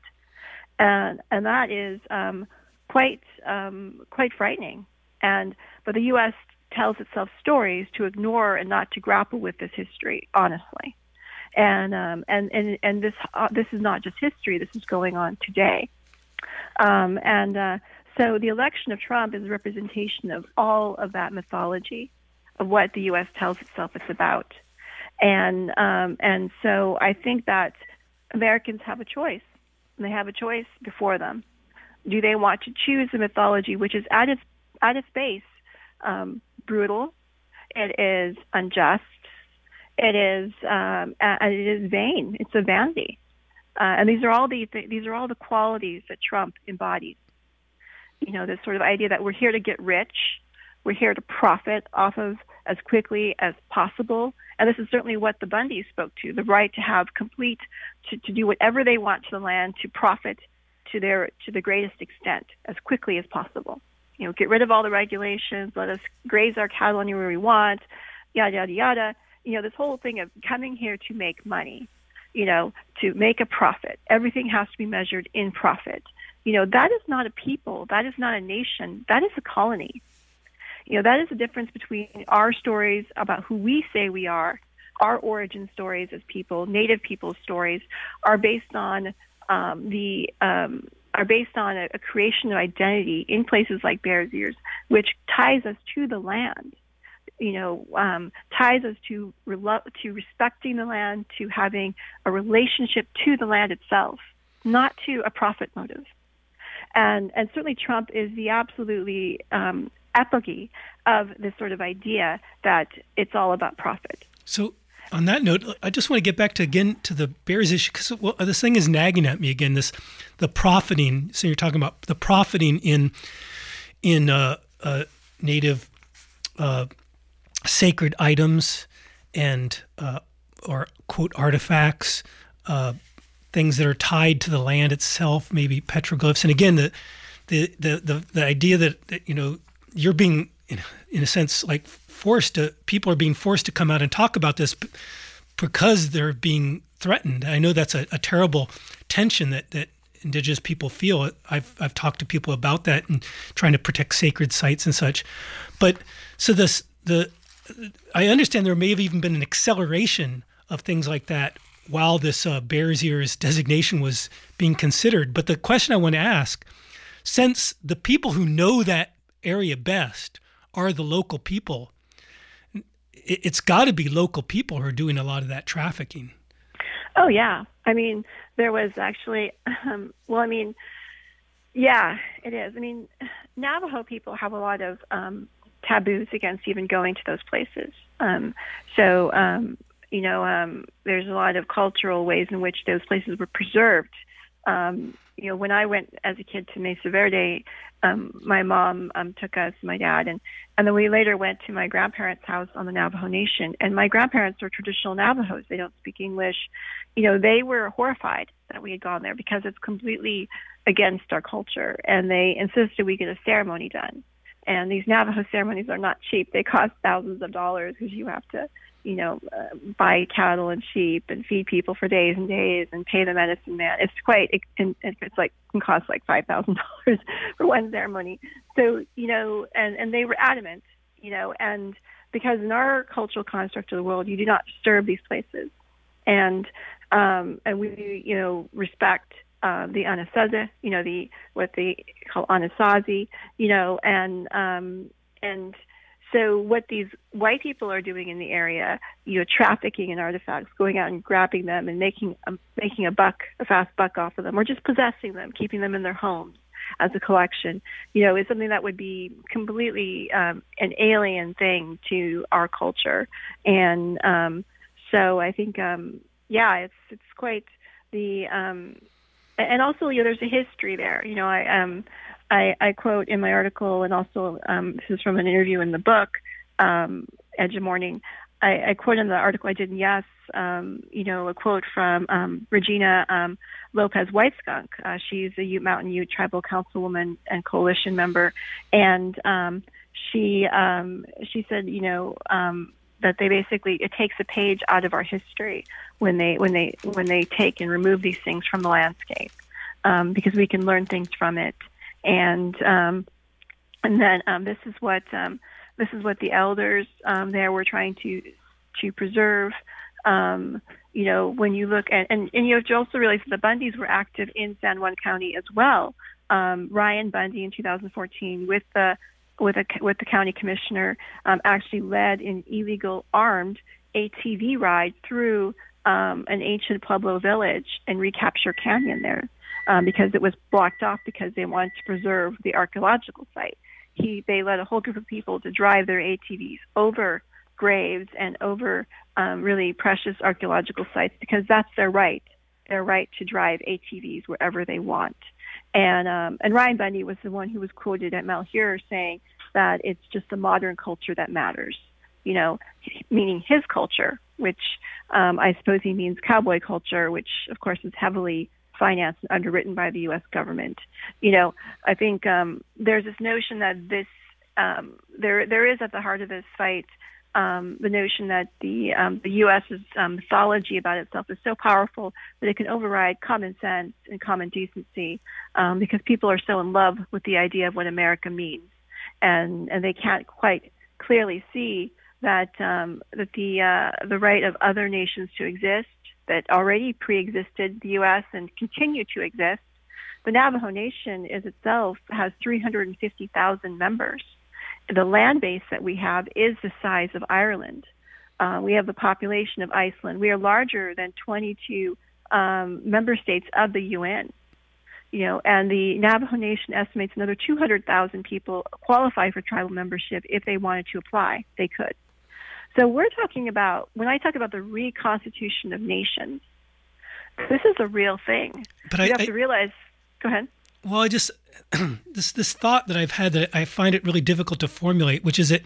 And and that is um, quite um, quite frightening. And but the U S tells itself stories to ignore and not to grapple with this history, honestly. And um, and and and this uh, this is not just history. This is going on today. Um, and uh, so the election of Trump is a representation of all of that mythology, of what the U S tells itself it's about. And um, and so I think that Americans have a choice. And they have a choice before them. Do they want to choose a mythology which is at its at its base um, brutal? It is unjust. It is um, and it is vain. It's a vanity. Uh, and these are all the th- these are all the qualities that Trump embodies. You know, this sort of idea that we're here to get rich, we're here to profit off of as quickly as possible. And this is certainly what the Bundys spoke to: the right to have complete, to, to do whatever they want to the land, to profit to their to the greatest extent as quickly as possible. You know, get rid of all the regulations, let us graze our cattle anywhere we want, yada yada yada. You know, this whole thing of coming here to make money, you know, to make a profit. Everything has to be measured in profit. You know, that is not a people. That is not a nation. That is a colony. You know, that is the difference between our stories about who we say we are, our origin stories as people, Native people's stories, are based on um, the um, are based on a, a creation of identity in places like Bears Ears, which ties us to the land. You know, um, ties us to relo- to respecting the land, to having a relationship to the land itself, not to a profit motive. And and certainly Trump is the absolutely um, apogee of this sort of idea that it's all about profit. So on that note, I just want to get back to again to the Bears issue, because well, this thing is nagging at me again. This the profiting. So you're talking about the profiting in in uh, uh, native uh, sacred items and uh, or quote artifacts, uh, things that are tied to the land itself, maybe petroglyphs. And again, the the the the, the idea that, that you know you're being in, in a sense like forced to people are being forced to come out and talk about this because they're being threatened. I know that's a, a terrible tension that that Indigenous people feel. I've I've talked to people about that and trying to protect sacred sites and such. But so this the I understand there may have even been an acceleration of things like that while this uh, Bears Ears designation was being considered. But the question I want to ask, since the people who know that area best are the local people, it's got to be local people who are doing a lot of that trafficking. Oh, yeah. I mean, there was actually, um, well, I mean, yeah, it is. I mean, Navajo people have a lot of um, taboos against even going to those places. Um, so, um, you know, um, there's a lot of cultural ways in which those places were preserved. Um, you know, when I went as a kid to Mesa Verde, um, my mom um, took us, my dad, and, and then we later went to my grandparents' house on the Navajo Nation. And my grandparents are traditional Navajos. They don't speak English. You know, they were horrified that we had gone there because it's completely against our culture. And they insisted we get a ceremony done. And these Navajo ceremonies are not cheap. They cost thousands of dollars because you have to, you know, uh, buy cattle and sheep and feed people for days and days and pay the medicine man. It's quite, it, it's like, can cost like five thousand dollars for one ceremony. So, you know, and, and they were adamant, you know, and because in our cultural construct of the world, you do not disturb these places. And, um, and we, you know, respect uh, the Anasazi, you know, the what they call Anasazi, you know, and um, and so what these white people are doing in the area, you know, trafficking in artifacts, going out and grabbing them and making um, making a buck, a fast buck off of them, or just possessing them, keeping them in their homes as a collection, you know, is something that would be completely um, an alien thing to our culture. And um, so I think, um, yeah, it's it's quite the, um, and also, you know, there's a history there. You know, I um, I, I quote in my article, and also um, this is from an interview in the book, um, Edge of Morning. I, I quote in the article I did in Yes, um, you know, a quote from um, Regina um, Lopez Whiteskunk. Uh, she's a Ute Mountain Ute tribal councilwoman and coalition member, and um, she um, she said, you know, um, that they basically it takes a page out of our history when they when they when they take and remove these things from the landscape, um, because we can learn things from it. And um, and then um, this is what um, this is what the elders um, there were trying to to preserve. Um, you know, when you look at and, and you have to also realize that the Bundys were active in San Juan County as well. Um, Ryan Bundy in two thousand fourteen with the with a with the county commissioner um, actually led an illegal armed A T V ride through um, an ancient Pueblo village and Recapture Canyon there. Um, because it was blocked off because they wanted to preserve the archaeological site. He, they led a whole group of people to drive their A T Vs over graves and over um, really precious archaeological sites because that's their right, their right to drive A T Vs wherever they want. And um, and Ryan Bundy was the one who was quoted at Malheur saying that it's just the modern culture that matters, you know, meaning his culture, which um, I suppose he means cowboy culture, which of course is heavily financed and underwritten by the U S government. You know, I think um, there's this notion that this um, there there is at the heart of this fight um, the notion that the um, the U S's um, mythology about itself is so powerful that it can override common sense and common decency um, because people are so in love with the idea of what America means, and and they can't quite clearly see that um, that the uh, the right of other nations to exist that already pre-existed the U S and continue to exist. The Navajo Nation is itself has three hundred fifty thousand members. The land base that we have is the size of Ireland. Uh, we have the population of Iceland. We are larger than twenty-two um, member states of the U N. You know, and the Navajo Nation estimates another two hundred thousand people qualify for tribal membership if they wanted to apply. They could. So we're talking about, when I talk about the reconstitution of nations, this is a real thing. But you I, have I, to realize, go ahead. Well, I just, this this thought that I've had that I find it really difficult to formulate, which is that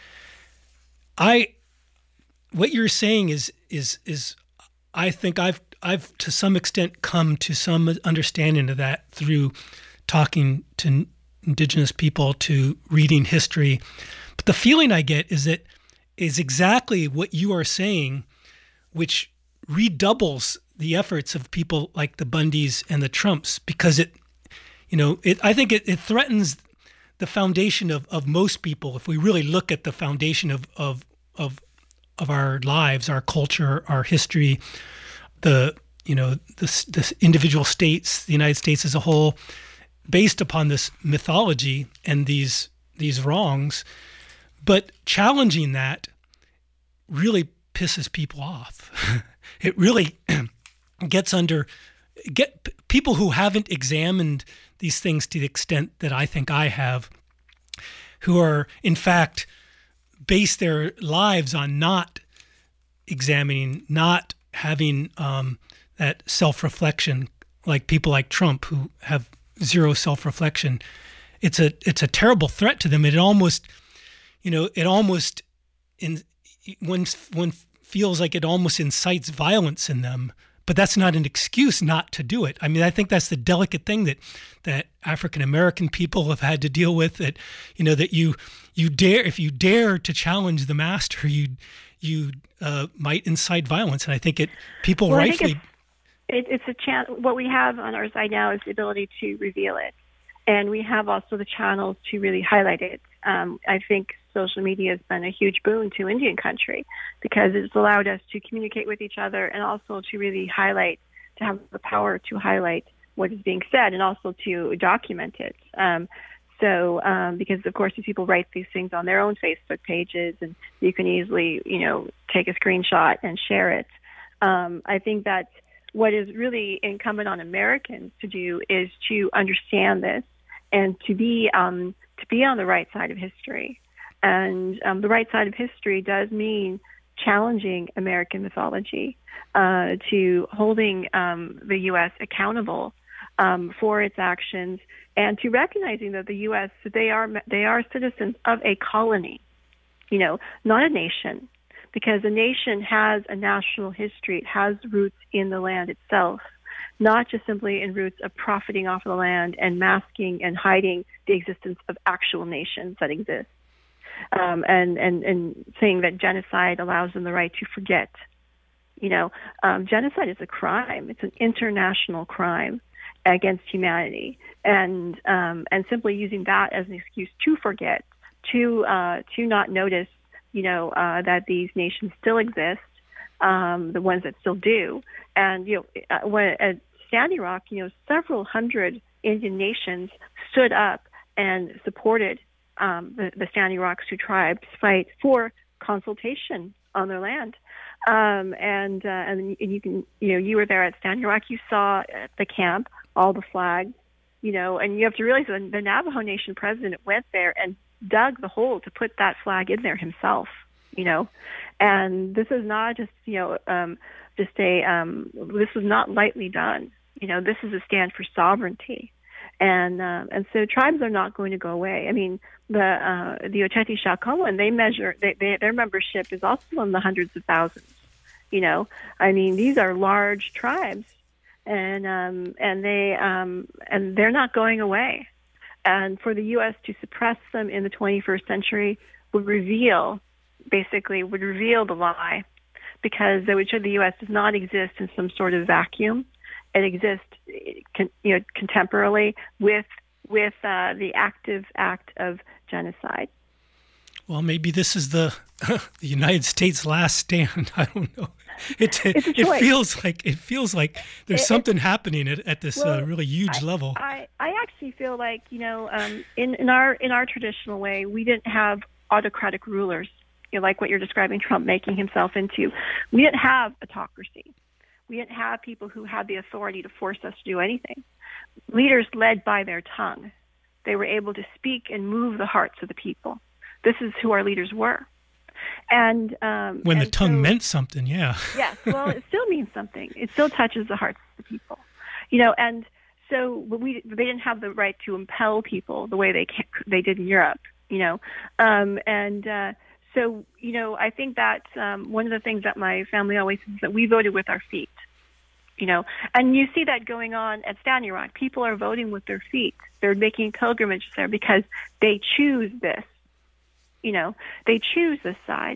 I, what you're saying is, is, is I think I've, I've to some extent come to some understanding of that through talking to Indigenous people, to reading history. But the feeling I get is that is exactly what you are saying, which redoubles the efforts of people like the Bundys and the Trumps, because it, you know, it, I think it, it threatens the foundation of, of most people. If we really look at the foundation of, of, of, of our lives, our culture, our history, the, you know, the, the individual states, the United States as a whole, based upon this mythology and these, these wrongs, but challenging that really pisses people off. It really gets under get people who haven't examined these things to the extent that I think I have, who are in fact base their lives on not examining, not having um, that self-reflection, like people like Trump who have zero self-reflection. It's a it's a terrible threat to them. It almost You know, it almost in one one feels like it almost incites violence in them, but that's not an excuse not to do it. I mean, I think that's the delicate thing that that African American people have had to deal with. That you know that you you dare if you dare to challenge the master, you you uh, might incite violence, and I think it people well, rightfully. It, it's a chance. What we have on our side now is the ability to reveal it, and we have also the channels to really highlight it. Um, I think social media has been a huge boon to Indian country because it's allowed us to communicate with each other and also to really highlight, to have the power to highlight what is being said and also to document it. Um, so, um, because of course, these people write these things on their own Facebook pages, and you can easily, you know, take a screenshot and share it. Um, I think that what is really incumbent on Americans to do is to understand this and to be um, to be on the right side of history. And um, the right side of history does mean challenging American mythology, uh, to holding um, the U S accountable um, for its actions, and to recognizing that the U S they are they are citizens of a colony, you know, not a nation, because a nation has a national history. It has roots in the land itself, not just simply in roots of profiting off of the land and masking and hiding the existence of actual nations that exist. Um, and, and, and saying that genocide allows them the right to forget. You know, um, genocide is a crime. It's an international crime against humanity. And um, and simply using that as an excuse to forget, to uh, to not notice, you know, uh, that these nations still exist, um, the ones that still do. And, you know, when, at Standing Rock, you know, several hundred Indian nations stood up and supported Um, the, the Standing Rock Sioux tribes fight for consultation on their land, um, and uh, and you can you know you were there at Standing Rock. You saw at the camp all the flags, you know, and you have to realize that the Navajo Nation president went there and dug the hole to put that flag in there himself, you know, and this is not just you know um, just a um, this was not lightly done. You know, this is a stand for sovereignty. And uh, and so tribes are not going to go away. I mean, the uh, the Oceti Sakowin, they measure they, they, their membership is also in the hundreds of thousands. You know, I mean, these are large tribes, and um, and they um, and they're not going away. And for the U S to suppress them in the twenty-first century would reveal, basically, would reveal the lie, because they would show the U S does not exist in some sort of vacuum. It exists, you know, contemporarily with with uh, the active act of genocide. Well, maybe this is the the United States' last stand. I don't know. It it, it feels like it feels like there's it, something happening at, at this well, uh, really huge I, level. I, I actually feel like you know, um, in in our in our traditional way, we didn't have autocratic rulers, you know, like what you're describing Trump making himself into. We didn't have autocracy. We didn't have people who had the authority to force us to do anything. Leaders led by their tongue. They were able to speak and move the hearts of the people. This is who our leaders were. And um, when and the tongue so, meant something, yeah. Yes, well, it still means something. It still touches the hearts of the people. You know, and so we they didn't have the right to impel people the way they can, they did in Europe. You know, um, and. Uh, So, you know, I think that um, one of the things that my family always says is that we voted with our feet, you know, and you see that going on at Standing Rock. People are voting with their feet. They're making pilgrimages there because they choose this, you know, they choose this side.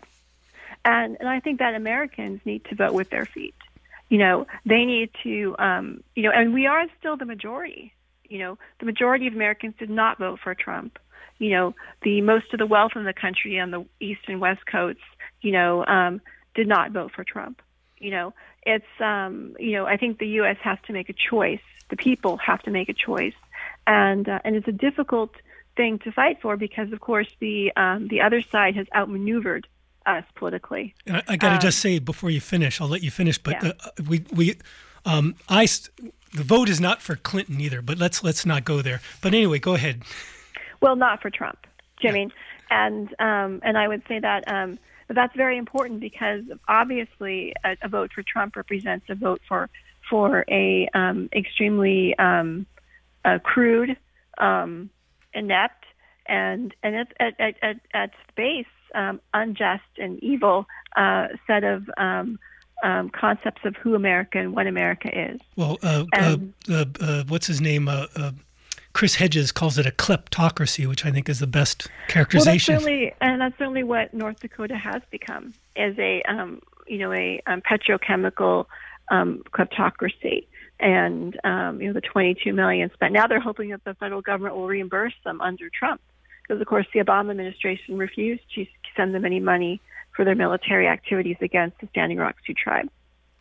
And, and I think that Americans need to vote with their feet. You know, they need to, um, you know, and we are still the majority. You know, the majority of Americans did not vote for Trump. You know, the most of the wealth in the country on the East and West coasts, you know, um, did not vote for Trump. You know, it's, um, you know, I think the U S has to make a choice. The people have to make a choice. And uh, and it's a difficult thing to fight for because, of course, the um, the other side has outmaneuvered us politically. I, I got to um, just say before you finish, I'll let you finish, but yeah. uh, we, we, um, I, the vote is not for Clinton either, but let's, let's not go there. But anyway, go ahead. Well, not for Trump. Do you know what I mean? And um, and I would say that um, that's very important because obviously a, a vote for Trump represents a vote for for a um, extremely um, uh, crude, um, inept, and and at at at, at, at base um, unjust and evil uh, set of um, um, concepts of who America and what America is. Well, uh, and, uh, uh, uh, what's his name? Uh, uh, Chris Hedges calls it a kleptocracy, which I think is the best characterization. Well, that's certainly, and that's certainly what North Dakota has become, is a um, you know a um, petrochemical um, kleptocracy, and um, you know the twenty-two million spent. Now they're hoping that the federal government will reimburse them under Trump, because of course the Obama administration refused to send them any money for their military activities against the Standing Rock Sioux tribe.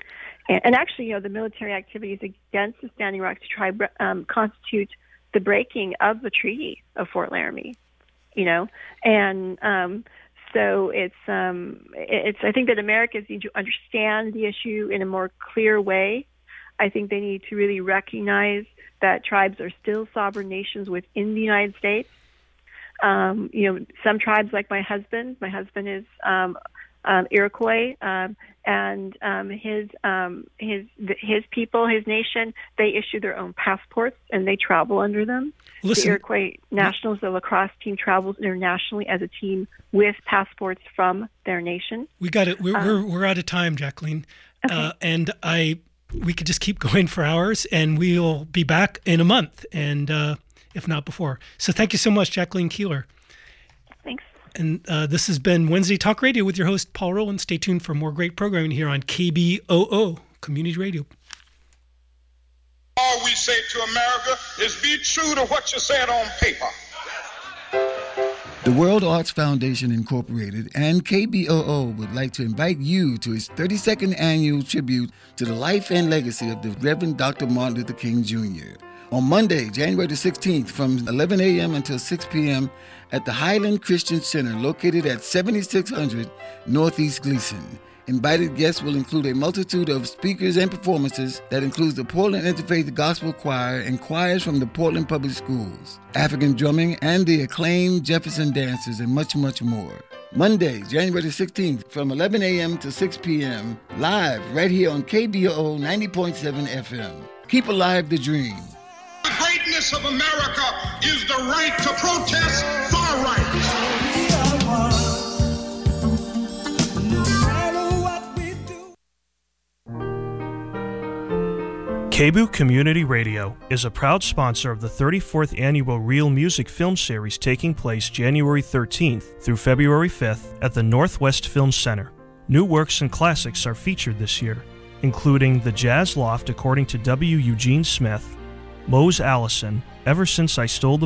and, and actually, you know, the military activities against the Standing Rock tribe um, constitute the breaking of the Treaty of Fort Laramie. You know, and um, so it's um, it's. I think that Americans need to understand the issue in a more clear way. I think they need to really recognize that tribes are still sovereign nations within the United States. Um, you know, some tribes, like my husband, my husband is um, um, Iroquois, um, and um, his um, his his people, his nation, they issue their own passports and they travel under them. Listen, the Iroquois Nationals, the lacrosse team, travels internationally as a team with passports from their nation. We got it. We're um, we're, we're out of time, Jacqueline, okay. uh, and I. We could just keep going for hours, and we'll be back in a month, and uh, if not before. So thank you so much, Jacqueline Keeler. Thanks. And uh, this has been Wednesday Talk Radio with your host, Paul Rowland. Stay tuned for more great programming here on K B O O Community Radio. All we say to America is be true to what you said on paper. The World Arts Foundation Incorporated and K B O O would like to invite you to its thirty-second annual tribute to the life and legacy of the Reverend Doctor Martin Luther King Junior On Monday, January the sixteenth, from eleven a.m. until six p.m. at the Highland Christian Center, located at seventy-six hundred Northeast Gleason. Invited guests will include a multitude of speakers and performances that includes the Portland Interfaith Gospel Choir and choirs from the Portland Public Schools, African drumming, and the acclaimed Jefferson Dancers, and much, much more. Monday, January the sixteenth, from eleven a.m. to six p.m., live right here on K B O O ninety point seven F M. Keep alive the dream. The greatness of America is the right to protest far right. K B O O Community Radio is a proud sponsor of the thirty-fourth Annual Real Music Film Series taking place January thirteenth through February fifth at the Northwest Film Center. New works and classics are featured this year, including The Jazz Loft according to W. Eugene Smith, Mose Allison, Ever Since I Stole the